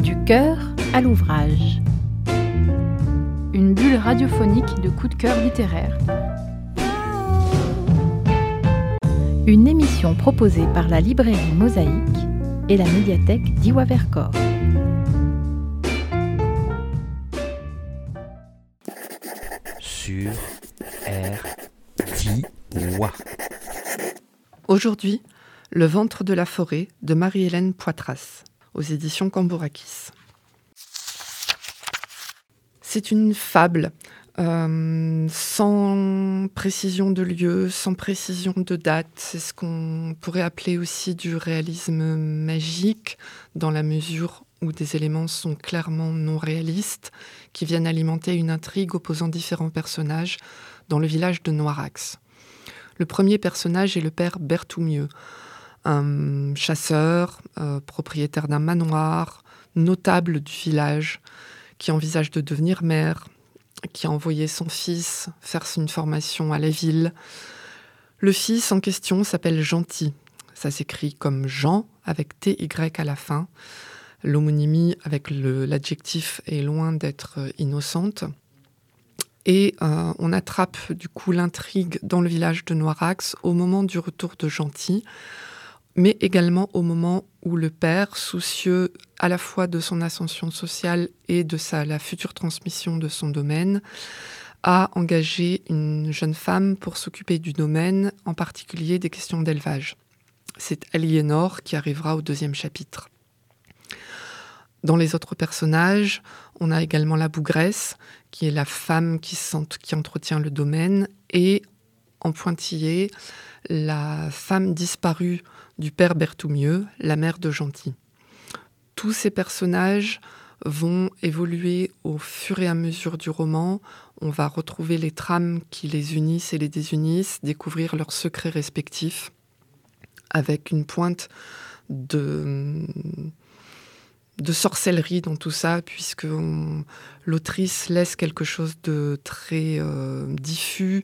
Du cœur à l'ouvrage. Une bulle radiophonique de coups de cœur littéraire. Une émission proposée par la librairie Mosaïque et la médiathèque d'Iwa Vercors. Sur RDIWA. Aujourd'hui, Le ventre de la forêt de Marie-Hélène Poitras, aux éditions Cambourakis. C'est une fable, sans précision de lieu, sans précision de date. C'est ce qu'on pourrait appeler aussi du réalisme magique, dans la mesure où des éléments sont clairement non réalistes, qui viennent alimenter une intrigue opposant différents personnages dans le village de Noirax. Le premier personnage est le père Berthoumieux, un chasseur, propriétaire d'un manoir, notable du village, qui envisage de devenir maire, qui a envoyé son fils faire une formation à la ville. Le fils en question s'appelle Gentil. Ça s'écrit comme Jean, avec T-Y à la fin. L'homonymie avec l'adjectif est loin d'être innocente. Et on attrape du coup l'intrigue dans le village de Noirax au moment du retour de Gentil, mais également au moment où le père, soucieux à la fois de son ascension sociale et de la future transmission de son domaine, a engagé une jeune femme pour s'occuper du domaine, en particulier des questions d'élevage. C'est Aliénor qui arrivera au 2e chapitre. Dans les autres personnages, on a également la bougresse, qui est la femme qui entretient le domaine, et en pointillé, la femme disparue du père Berthoumieux, la mère de Gentil. Tous ces personnages vont évoluer au fur et à mesure du roman. On va retrouver les trames qui les unissent et les désunissent, découvrir leurs secrets respectifs, avec une pointe de sorcellerie dans tout ça, puisque l'autrice laisse quelque chose de très diffus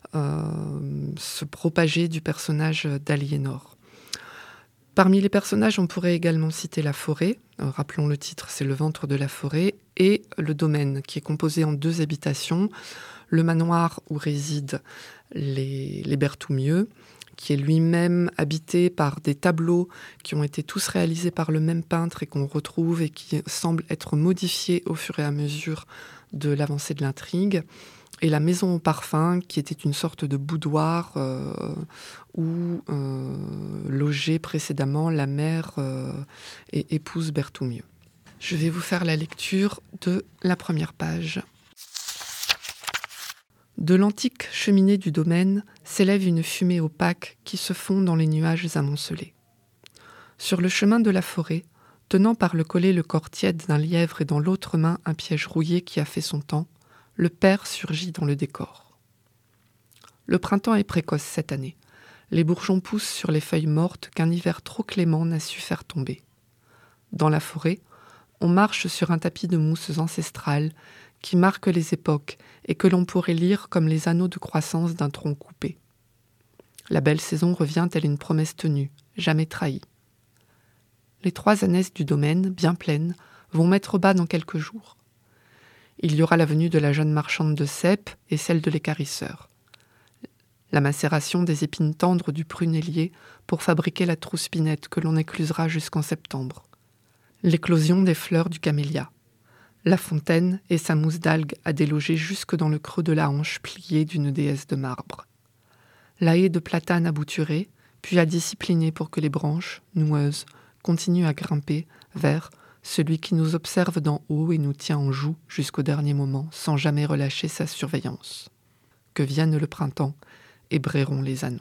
se propager du personnage d'Aliénor. Parmi les personnages, on pourrait également citer la forêt. Rappelons le titre, c'est Le ventre de la forêt, et le domaine, qui est composé en 2 habitations. Le manoir où résident les Berthoumieux, qui est lui-même habité par des tableaux qui ont été tous réalisés par le même peintre et qu'on retrouve et qui semblent être modifiés au fur et à mesure de l'avancée de l'intrigue. Et la maison au parfum, qui était une sorte de boudoir où logeait précédemment la mère et épouse Berthoumieux. Je vais vous faire la lecture de la première page. De l'antique cheminée du domaine s'élève une fumée opaque qui se fond dans les nuages amoncelés. Sur le chemin de la forêt, tenant par le collet le corps tiède d'un lièvre et dans l'autre main un piège rouillé qui a fait son temps, le père surgit dans le décor. Le printemps est précoce cette année. Les bourgeons poussent sur les feuilles mortes qu'un hiver trop clément n'a su faire tomber. Dans la forêt, on marche sur un tapis de mousses ancestrales qui marquent les époques et que l'on pourrait lire comme les anneaux de croissance d'un tronc coupé. La belle saison revient telle une promesse tenue, jamais trahie. Les 3 ânesses du domaine, bien pleines, vont mettre bas dans quelques jours. Il y aura la venue de la jeune marchande de cèpes et celle de l'équarrisseur. La macération des épines tendres du prunellier pour fabriquer la trouspinette que l'on éclusera jusqu'en septembre. L'éclosion des fleurs du camélia. La fontaine et sa mousse d'algues à déloger jusque dans le creux de la hanche pliée d'une déesse de marbre. La haie de platane à bouturer, puis à discipliner pour que les branches, noueuses, continuent à grimper vers celui qui nous observe d'en haut et nous tient en joue jusqu'au dernier moment, sans jamais relâcher sa surveillance. Que vienne le printemps, et brayeront les ânons.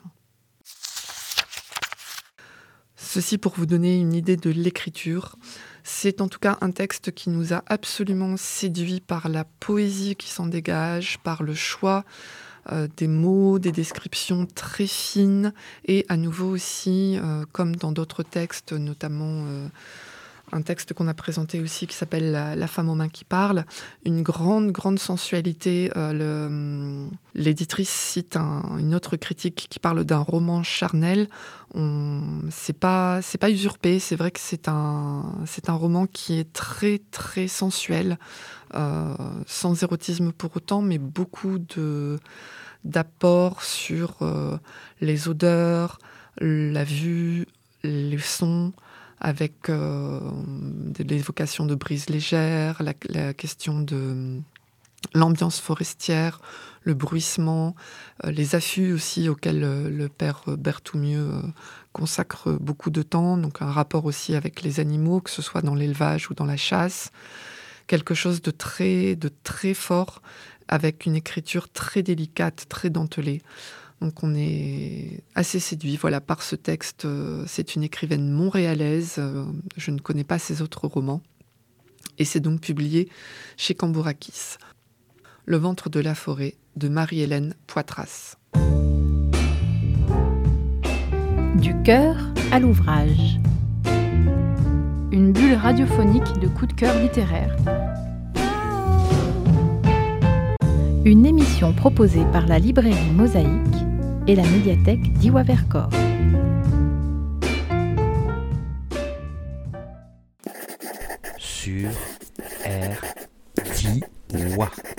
Ceci pour vous donner une idée de l'écriture. C'est en tout cas un texte qui nous a absolument séduit par la poésie qui s'en dégage, par le choix des mots, des descriptions très fines, et à nouveau aussi, comme dans d'autres textes, notamment un texte qu'on a présenté aussi qui s'appelle La femme aux mains qui parle, une grande sensualité. L'éditrice cite une autre critique qui parle d'un roman charnel. C'est pas usurpé, c'est vrai que c'est un roman qui est très très sensuel, sans érotisme pour autant, mais beaucoup d'apports sur les odeurs, la vue, les sons, avec l'évocation de brises légères, la question de l'ambiance forestière, le bruissement, les affûts aussi auxquels le père Berthoumieux consacre beaucoup de temps, donc un rapport aussi avec les animaux, que ce soit dans l'élevage ou dans la chasse, quelque chose de très fort, avec une écriture très délicate, très dentelée. Donc on est assez séduit par ce texte. C'est une écrivaine montréalaise, je ne connais pas ses autres romans, et c'est donc publié chez Cambourakis. Le ventre de la forêt de Marie-Hélène Poitras. Du cœur à l'ouvrage. Une bulle radiophonique de coups de cœur littéraire. Une émission proposée par la librairie Mosaïque et la médiathèque d'Iwa-Vercors. Sur RDIWA.